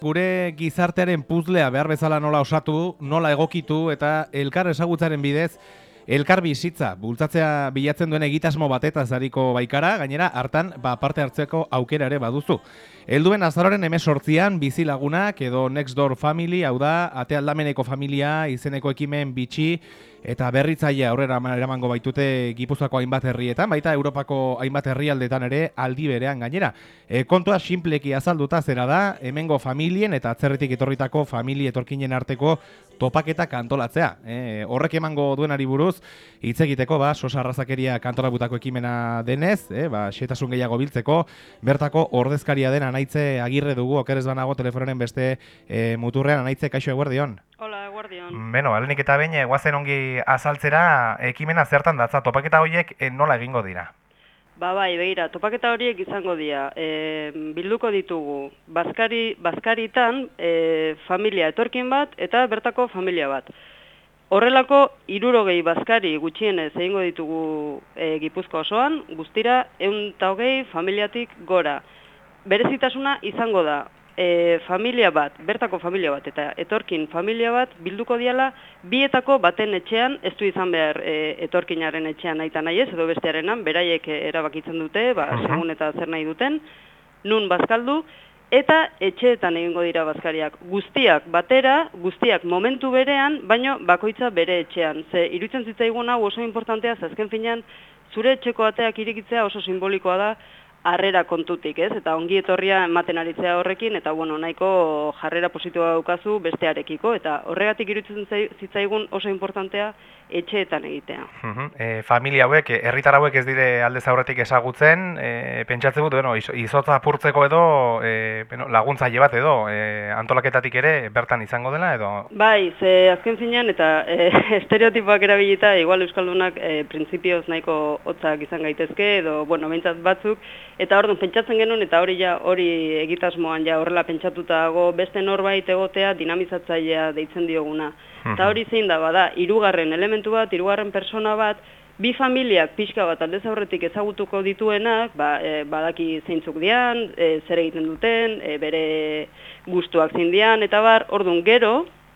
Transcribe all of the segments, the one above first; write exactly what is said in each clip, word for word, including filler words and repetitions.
Gure gizartearen puzlea behar bezala nola osatu, nola egokitu eta elkar ezagutzaren bidez elkar bizitza bultzatzea bilatzen duen egitasmo batetaz ariko baikara, gainera hartan ba, parte hartzeko aukera ere baduzu. Helduen azaroren hemezortzian bizi lagunak edo Next Door Family, hau da, ate aldameneko familia izeneko ekimen bitxi eta berritzailea aurrera eramango baitute Gipuzkoako hainbat herrietan, baita Europako hainbat herrialdetan ere aldi berean gainera. E, kontua sinpleki azalduta zera da, hemengo familien eta atzerritik etorritako familie etorkinen arteko topaketak antolatzea. E, horrek emango duenari buruz, hitz egiteko, ba, sosa arrazakeria kantorabutako ekimena denez, e, ba, xetasun gehiago biltzeko, bertako ordezkaria den Anaitze Agirre dugu, okerez banago telefonoren beste e, muturrean. Anaitze, kaixo, eguerdion. Hola, eguerdion. Beno, alenik eta behin, guazen ongi azaltzera, ekimena zertan datza, topaketa horiek e, nola egingo dira? Ba, bai, begira, topaketa horiek izango dira. E, bilduko ditugu, bazkari, bazkaritan e, familia etorkin bat eta bertako familia bat. Horrelako hirurogei bazkari gutxienez egingo ditugu e, Gipuzkoa osoan, guztira ehun eta hogei familiatik gora. Berezitasuna izango da, e, familia bat, bertako familia bat eta etorkin familia bat bilduko diala bietako baten etxean, ez du izan behar e, etorkinaren etxean nahi eta nahi ez, edo bestearenan, beraiek erabakitzen dute, ba, segun eta zer nahi duten, nun bazkaldu, eta etxeetan egingo dira bazkariak. Guztiak batera, guztiak momentu berean, baino bakoitza bere etxean. Ze iruditzen zitzaigun hau oso importantea, ze azken finean, zure etxeko ateak irikitzea oso simbolikoa da, harrera kontutik, ez? Eta ongi etorria ematen aritzea horrekin, eta bueno, nahiko jarrera positiboa daukazu bestearekiko, eta horregatik iruditzen zitzaigun oso importantea etxeetan egitea. Uh-huh. e, familia hauek, herritar hauek ez dire aldez aurretik ezagutzen, e, pentsatzen dut, bueno, izotza apurtzeko edo e, bueno, laguntzaile bat edo, e, antolaketatik ere bertan izango dela edo? Bai, ze azken finean eta e, estereotipoak erabilita, igual euskaldunak e, printzipioz nahiko hotzak izan gaitezke, edo, bueno, behintzat batzuk, eta orduan pentsatzen genuen, eta hori ja hori egitasmoan ja horrela pentsatuta dago beste norbait egotea dinamizatzailea deitzen dioguna. Eta hori zein da, bada, hirugarren elementu bat, hirugarren persona bat, bi familiak pixka bat aldez aurretik ezagutuko dituenak, ba, e, badaki zeintzuk dian, e, zer egiten duten, e, bere gustuak zein dian, eta bar, orduan gero,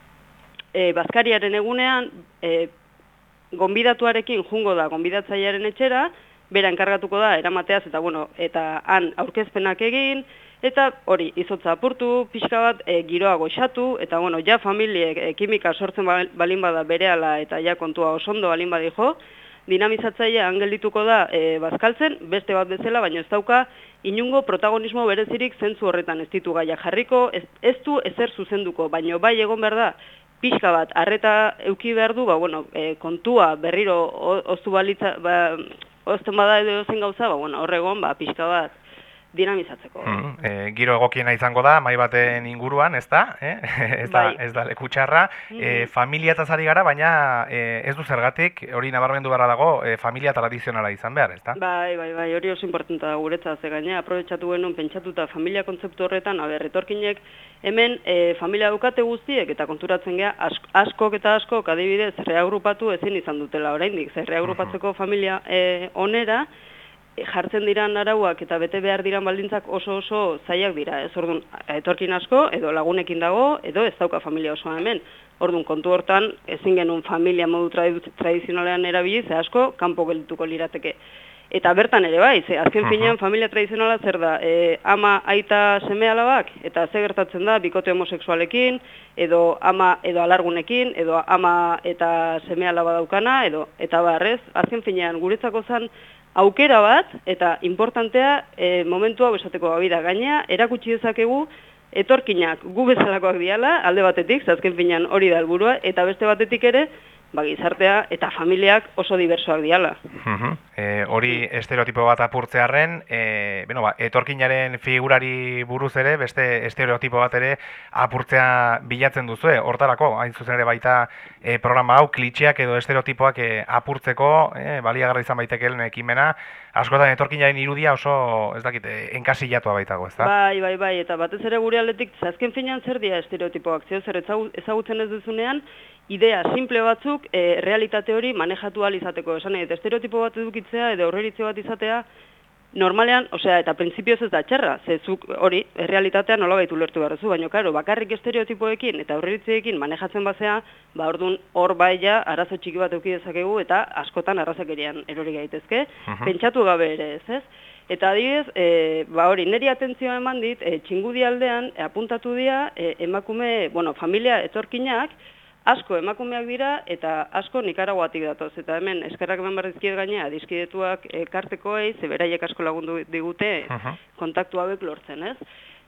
e, bazkariaren egunean, e, gonbidatuarekin jungo da gonbidatzailearen etxera, bera enkargatuko da eramateaz, eta bueno, eta han aurkezpenak egin, eta hori, izotza apurtu, pixka bat e, giroa goxatu, eta bueno, ja familiek e, kimika sortzen balin bada berehala eta ja kontua osondo balin badijo, dinamizatzailea angeldituko da e, bazkaltzen, beste bat bezala, baina ez dauka inungo protagonismo berezirik zentzu horretan ez ditu gaia jarriko, ez, ez du ezer zuzenduko, baina bai egon behar da, pixka bat, arreta euki behar du, ba, bueno, e, kontua berriro oztu balitza, ba, ozten bada edo zen gauza, ba, bueno, horregon, ba, pixka bat, dinamizatzeko. Mm, e, giro egokiena izango da, mai baten inguruan, ez da? Eh? ez, da bai. ez da leku txarra. Mm -hmm. e, familia eta zari gara, baina e, ez du zergatik, hori nabarmendu beharra dago, e, familia tradizionala izan behar, ez da? Bai, bai, bai, hori oso importanta da guretzat, ze gaina, aprobetxatu genuen pentsatuta familia kontzeptu horretan, aber, etorkinek hemen e, familia dukate guztiek, eta konturatzen gea, ask, askok eta askok, adibidez, reagrupatu ezin izan dutela oraindik, ze reagrupatzeko mm -hmm. familia e, onera, jartzen diran arauak eta bete behar diran baldintzak oso oso zailak dira, ez? Orduan, etorkin asko, edo lagunekin dago, edo ez dauka familia osoa hemen. Orduan, kontu hortan, ezin genuen familia modu tradizionalean erabili, ze asko, kanpo geldituko lirateke. Eta bertan ere bai, ze azken finean familia tradizionala zer da, e, ama, aita, seme alabak, eta ze gertatzen da, bikote homosexualekin, edo ama edo alargunekin, edo ama eta seme alaba daukana, edo eta barrez, azken finean guretzako zan, aukera bat, eta importantea e, momentu hau esateko gabida gainea, erakutsi dezakegu etorkinak gu bezalakoak diala, alde batetik, azken finean hori da helburua, eta beste batetik ere, ba, gizartea eta familiak oso diversoak diala. Uh-huh. e, hori estereotipo bat apurtzearren, e, bueno, ba, etorkinaren figurari buruz ere, beste estereotipo bat ere apurtzea bilatzen duzue, hortarako, hain zuzen ere baita e, programa hau, klitxeak edo estereotipoak e, apurtzeko, e, baliagarra izan baitekeen ekimena, askotan etorkinaren irudia oso, ez dakit, enkasillatua baitago, ez da? Bai, bai, bai, eta batez ere gure aldetik, azken finean zer dira estereotipoak, zeo zer ezagutzen ez duzunean, idea simple batzuk e, realitate hori manejatu ahal izateko. Esan nahi, estereotipo bat edukitzea edo aurreiritze bat izatea normalean, osea, eta printzipioz ez da txerra, ze zuk hori, errealitatea nolabait ulertu behar duzu, baina, karo, bakarrik estereotipoekin eta aurreiritzeekin manejatzen bazea, ba, orduan, hor bai ja, arazo txiki bat eduki dezakegu, eta askotan arrazakerian erori gaitezke, Mhm. pentsatu gabe ere, ez ez? Eta adibidez, e, ba hori, niri atentzioa eman dit, e, Txingudi aldean, e, apuntatu dira, e, emakume, bueno, familia etorkinak, asko emakumeak dira eta asko Nikaraguatik datoz. Eta hemen eskerrak eman barrizkiet gainea, dizkidetuak elkartekoei, ze beraiek asko lagundu digute Mhm. kontaktu hauek lortzen, ez?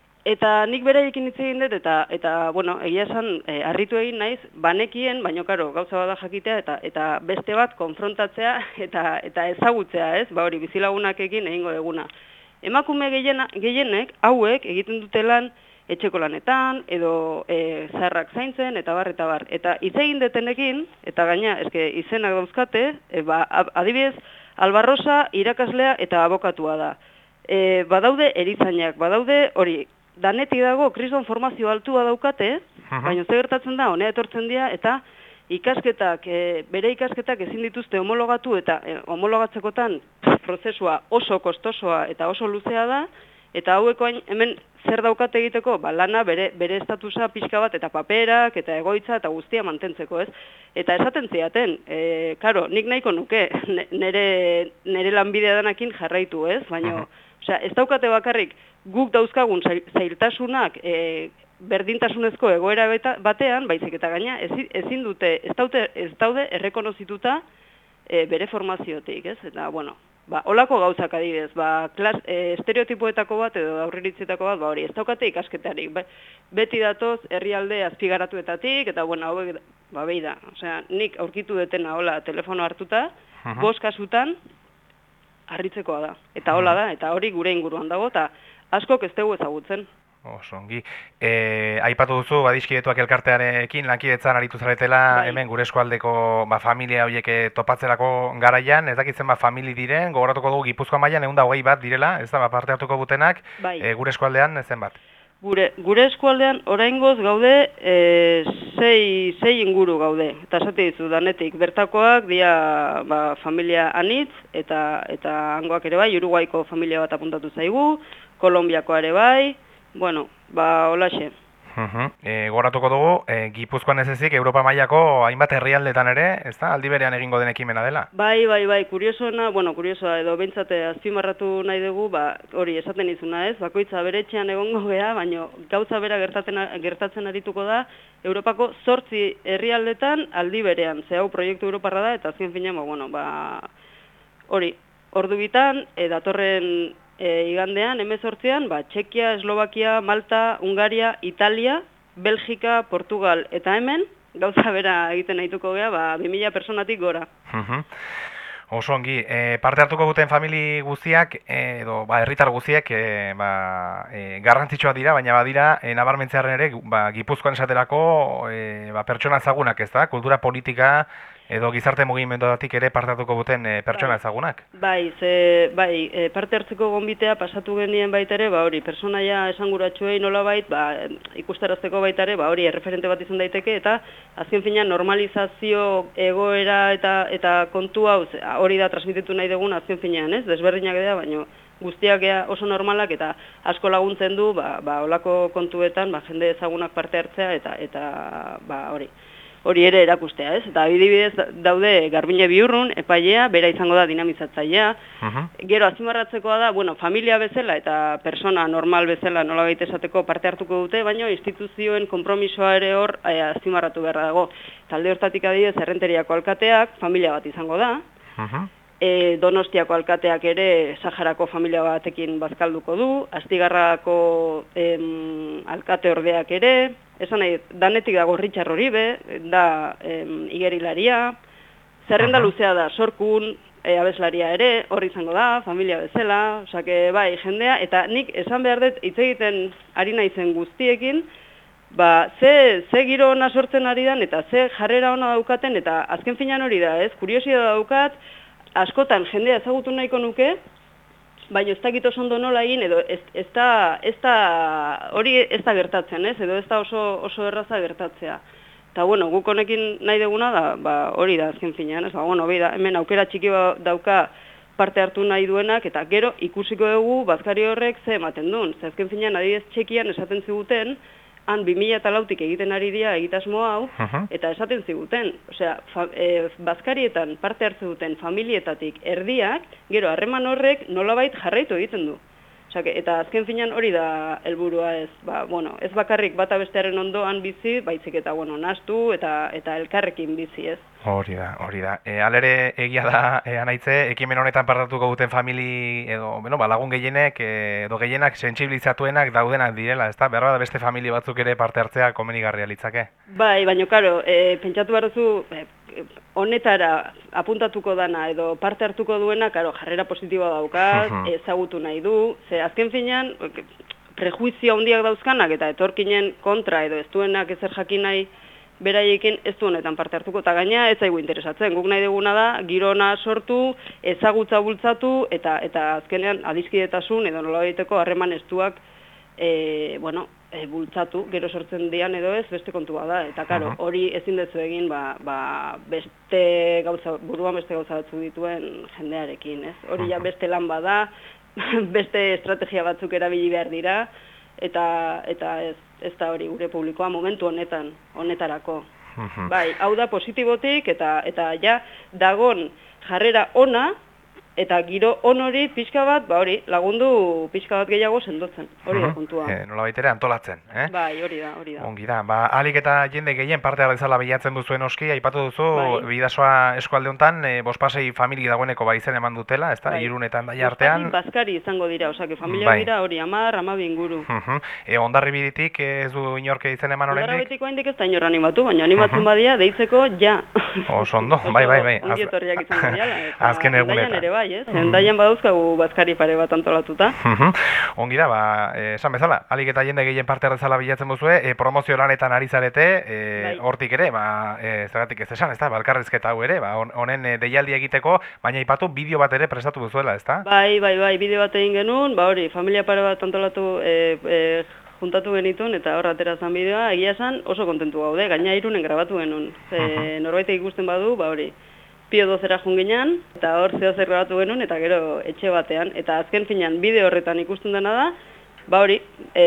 Eta nik beraiekin hitz egin dut, eta, eta bueno, egia esan, e, harritu egin naiz, banekien, baino karo, gauza bada jakitea, eta, eta beste bat konfrontatzea, eta, eta ezagutzea, ez? Ba hori, bizilagunakekin egingo eguna. Emakume gehiena, gehienek, hauek egiten dute lan, etxeko lanetan, edo e, zaharrak zaintzen, eta bar, eta bar. Eta hitz egin detenekin, eta gaina, eske izenak dauzkate, e, ba, adibidez, Albarrosa irakaslea eta abokatua da. E, badaude erizainak, badaude hori, danetik dago kriston formazio altua daukate, baina ze gertatzen da, honea etortzen dira, eta ikasketak, e, bere ikasketak ezin dituzte homologatu, eta e, homologatzekotan prozesua oso kostosoa eta oso luzea da, eta haueko hemen zer daukate egiteko, ba, lana bere, bere estatusa pixka bat, eta paperak, eta egoitza, eta guztia mantentzeko, ez? Eta esaten ziaten, e, karo, nik nahiko nuke, nere, nere lanbidea danakin jarraitu, ez? Baina, osea, ez daukate bakarrik, guk dauzkagun zailtasunak e, berdintasunezko egoera batean, baizik eta gaina, ezin dute, ez daude, ez daude errekonozituta e, bere formaziotik, ez? Eta, bueno, ba, olako gauzak adibidez, ba, klas, e, estereotipoetako bat edo aurriritzetako bat, ba, hori, ez daukate ikasketarik, Be, beti datoz herrialde azpigaratuetatik, eta, bueno, hauek, ba, behi da, osea, nik aurkitu detena, hola, telefono hartuta, uh-huh. bost kasutan, harritzekoa da, eta hola da, eta hori gure inguruan dago, eta askok ez dugu ezagutzen. Oso, ongi. E, aipatu duzu, badizkidetuak elkartearekin lankidetzan aritu zaretela, bai. Hemen gure eskualdeko ba, familia horiek topatzerako garaian, ez dakitzen ba, famili diren, gogoratuko dugu Gipuzkoa mailan ehun eta hogei bat direla, ez da, ba, parte hartuko dutenak, bai. e, gure eskualdean zen bat? Gure, gure eskualdean oraingoz gaude e, sei, sei inguru gaude, eta esate dizu danetik, bertakoak dia ba, familia anitz, eta, eta hangoak ere bai, Uruguaiko familia bat apuntatu zaigu, Kolombiakoa ere bai, bueno, ba, holaxe. Uh-huh. E, goratuko dugu, e, Gipuzkoan ez ezik, Europa mailako hainbat herrialdetan ere, ez da, aldi berean egingo den ekimena dela? Bai, bai, bai, kuriosoena, bueno, kuriosoa edo behintzate azpimarratu nahi dugu, ba, hori esaten izuna ez, bakoitza bere etxean egongo gea, baina gauza bera gertatzen, gertatzen arituko da, Europako zortzi herrialdetan aldi berean, ze hau proiektu Europarra da, eta azken finean, ba, bueno, ba, hori, ordu bitan, e, datorren E, igandean, hemezortzian, ba, Txekia, Eslovakia, Malta, Hungaria, Italia, Belgika, Portugal eta hemen, gauza bera egiten nahituko gea, ba, bi mila personatik gora. Uh-huh. Oso ongi, e, parte hartuko guten famili guztiak, e, edo ba, herritar guztiak, e, ba, e, garrantzitsua dira, baina badira, e, nabarmentzearen ere, ba, Gipuzkoan esaterako e, ba, pertsona ezagunak, ez da, kultura politika, edo gizarte mugimenduatik ere parte hartuko duten e, pertsona ezagunak? Bai, ze, bai e, parte hartzeko gonbitea pasatu genien baita ere, ba hori, personaia esanguratsuei nolabait, ba, ikustarazteko baita ere, ba hori, erreferente bat izan daiteke, eta azken finean normalizazio egoera eta eta kontu hau, hori da transmititu nahi dugun azken finean, ez? Desberdinak dira, baina guztiak oso normalak eta asko laguntzen du, ba, ba olako kontuetan, ba, jende ezagunak parte hartzea, eta, eta ba hori. Hori ere erakustea, ez? Eta adibidez daude Garbine Biurrun, epailea, bera izango da dinamizatzailea. Uh-huh. Gero azpimarratzekoa da, bueno, familia bezala eta persona normal bezala nolabait esateko parte hartuko dute, baina instituzioen konpromisoa ere hor eh, azpimarratu beharra dago. Talde hortatik adibidez Errenteriako alkateak familia bat izango da. Uh-huh. E, Donostiako alkateak ere Saharako familia batekin bazkalduko du, Astigarrako em, alkate ordeak ere, esan nahi, danetik dago Richard Oribe, da em, igerilaria, zerrenda uh-huh. luzea da Sorkun, e, abeslaria ere, hor izango da, familia bezala, osake bai, jendea, eta nik esan behar dut hitz egiten ari naizen guztiekin, ba, ze, ze giro ona sortzen ari dan, eta ze jarrera ona daukaten, eta azken finan hori da, ez, kuriosia daukat, askotan jendea ezagutu nahiko nuke, baina ez dakit oso ondo nola egin, edo ez, ez, da, ez da, hori ez da gertatzen, ez? Edo ez da oso, oso erraza gertatzea. Eta, bueno, guk honekin nahi duguna, da, ba, hori da azken finean, ez? Ba, bueno, da, hemen aukera txiki dauka parte hartu nahi duenak, eta gero ikusiko dugu bazkari horrek ze ematen duen. Ze azken finean, adibidez Txekian esaten ziguten, han bi mila lautik egiten ari dira egitasmo hau, uh-huh. eta esaten ziguten. Osea, fa, e, bazkarietan parte hartze duten familietatik erdiak, gero harreman horrek nolabait jarraitu egiten du. Eta azken finean hori da helburua ez, ba, bueno, ez bakarrik bata bestearen ondoan bizi, baizik eta bueno, nahastu eta eta elkarrekin bizi, ez. Hori da, hori da. E, alere egia da, e, Anaitze, ekimen honetan partatuko duten famili edo, bueno, ba, lagun gehienek edo gehienak sentsibilizatuenak daudenak direla, ezta? Behar da beste familia batzuk ere parte hartzea komenigarria litzake. Bai, baina karo, e, pentsatu behar duzu, e, honetara apuntatuko dana edo parte hartuko duena, karo, jarrera positiboa daukaz, uh-huh. ezagutu nahi du, ze azken finean, prejuizio handiak dauzkanak eta etorkinen kontra edo ez duenak ezer jakin nahi beraiekin ez du honetan parte hartuko, eta gaina ez zaigu interesatzen. Guk nahi duguna da, girona sortu, ezagutza bultzatu, eta eta azkenean adiskidetasun edo nola egiteko harreman estuak e, bueno, e, bultzatu, gero sortzen dian edo ez, beste kontua da. Eta karo, hori ezin dezu egin, ba, ba, beste gauza, buruan beste gauza batzu dituen jendearekin, ez? Hori ja beste lan bada, beste estrategia batzuk erabili behar dira, eta eta ez, ez da hori gure publikoa momentu honetan, honetarako. Bai, hau da positibotik eta eta ja dagon jarrera ona eta giro on hori pixka bat, ba hori, lagundu pixka bat gehiago sendotzen. Hori da kontua. Eh, nola baitere antolatzen, eh? Bai, hori da, hori da. Ongi da. Ba, ahalik eta jende gehien parte hartzala bilatzen duzuen oski, aipatu duzu, bai. Bidasoa eskualde hontan, e, bospasei famili dagoeneko bai zen eman dutela, ezta? Bai. Irun eta Hendaia artean. Bazkari izango dira, osake familia bai. Dira hori hamar, hamabi inguru. Uh-huh. E, Hondarribitik ez du inorke izen eman oraindik? Hondarribitik oraindik ez da inor animatu, baina animatzen uh-huh. badia deitzeko ja. Oso ondo, bai, bai, bai. Ongi etorriak izango dira. Azken egunetan. Ere bai, ez? Hendaian badauzkagu bazkari pare bat antolatuta. Uh-huh. Ongi da, ba, eh, esan bezala, ahalik eta jende gehien parte hartzala bilatzen duzue, eh, promozio lanetan ari zarete, eh, hortik ere, ba, eh, zergatik ez esan, ezta, balkarrizketa hau ere, ba, honen eh, deialdi egiteko, baina aipatu bideo bat ere prestatu duzuela, ezta? Bai, bai, bai, bideo bat egin genuen, ba hori, familia pare bat antolatu eh, eh, juntatu genitun eta hor atera zan bideoa, egia esan oso kontentu gaude, gaina Irunen grabatu genuen. Uh-huh. Norbaitek ikusten badu, ba hori, Pio dozera junginan, eta hor zeo zer grabatu genuen, eta gero etxe batean. Eta azken finean, bideo horretan ikusten dena da, ba hori,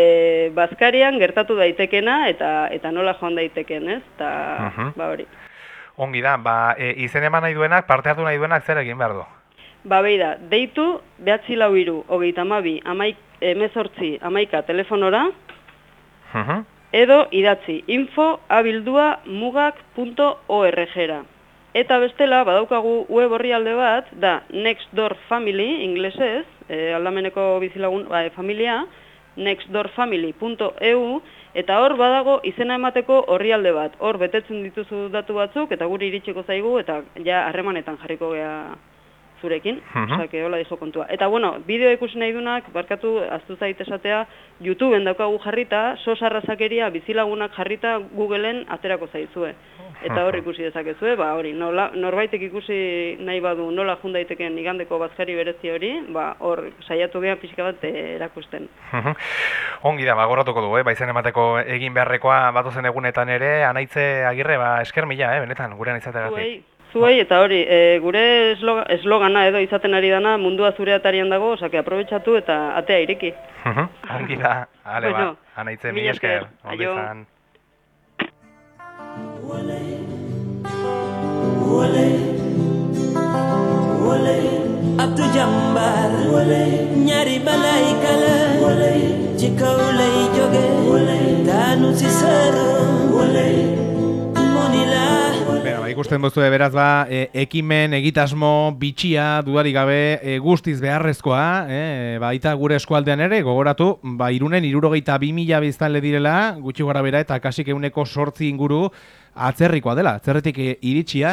e, bazkarian gertatu daitekena, eta eta nola joan daiteken, ez? Eta, uh-huh. ba hori. Ongi da, ba, e, izen eman nahi duenak, parte hartu nahi duenak zer egin behar du? Ba behi da, deitu, behatzi lau iru, hogeita hamabi, hemezortzi, hamaika telefonora, uh-huh. edo idatzi, info abildua mugak punto org-ra. Eta bestela, badaukagu web orrialde bat, da Nextdoor Family, inglesez, e, aldameneko bizilagun ba, familia, nextdoor family punto e u, eta hor badago izena emateko orrialde bat. Hor betetzen dituzu datu batzuk, eta guri iritsiko zaigu, eta ja harremanetan jarriko gea zurekin, uh-huh. osake, hola dijo kontua. Eta bueno, bideo ikusi nahi dunak, barkatu, aztu zait esatea, YouTubeen daukagu jarrita, sos arrazakeria bizilagunak jarrita Googleen aterako zaizue. Eta hor ikusi dezakezue, ba hori, nola, norbaitek ikusi nahi badu nola jun daiteken igandeko bazkari berezi hori, ba hor saiatu gehan pixka bat erakusten. Uh-huh. Ongi da, ba gorratuko du, eh? Ba izen emateko egin beharrekoa batozen egunetan ere, Anaitze Agirre, ba esker mila, eh? Benetan, gurean izateagatik. Zuei, eta hori, e, gure esloga, eslogana edo izaten ari dana mundua zure atarian dago, osake aprobetxatu eta atea ireki. Uh-huh. Ongi da, ale bueno, ba, Anaitze, mila esker, ondo izan. Wole, wole, wole, Abdu Jambar, wole, nyari balai kala, wole, jikaw lay joge, wole, danu si sero, wole, monila. Bera, ba, ikusten duzu beraz ba, e, ekimen egitasmo bitxia dudarik gabe e, guztiz beharrezkoa, e, baita gure eskualdean ere, gogoratu, ba, Irunen hirurogeita bi mila biztanle direla, gutxi gora bera eta kasik ehuneko sortzi inguru atzerrikoa dela, atzerretik iritsia.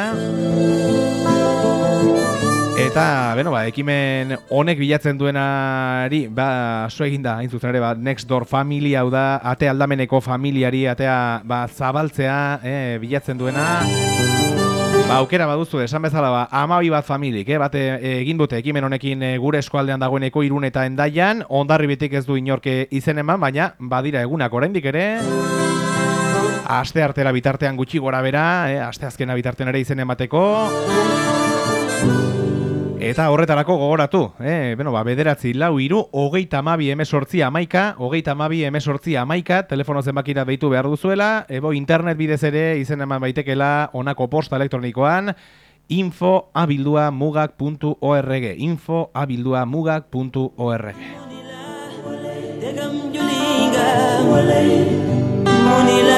Eta, beno, ba, ekimen honek bilatzen duenari, ba, so eginda, hain zuzen ere, ba, Nextdoor Family, hau da, ate aldameneko familiari, atea, ba, zabaltzea, eh, bilatzen duena. Ba, aukera baduzu, esan bezala, ba, hamabi bat familik, eh, bate egin dute ekimen honekin e, gure eskualdean dagoeneko Irun eta Hendaian, Hondarribitik ez du inorke izen eman, baina, badira egunak oraindik ere, aste artera bitartean gutxi gora bera, eh, aste azkena bitartean ere izen emateko. Eta horretarako gogoratu, eh? Beno, ba, bederatzi, lau, iru, hogeita amabi emesortzi amaika, hogeita amabi emesortzi amaika, telefono zenbakira deitu behar duzuela, ebo internet bidez ere izen eman baitekela honako posta elektronikoan, info abildua mugak puntu org, info abildua mugak puntu org.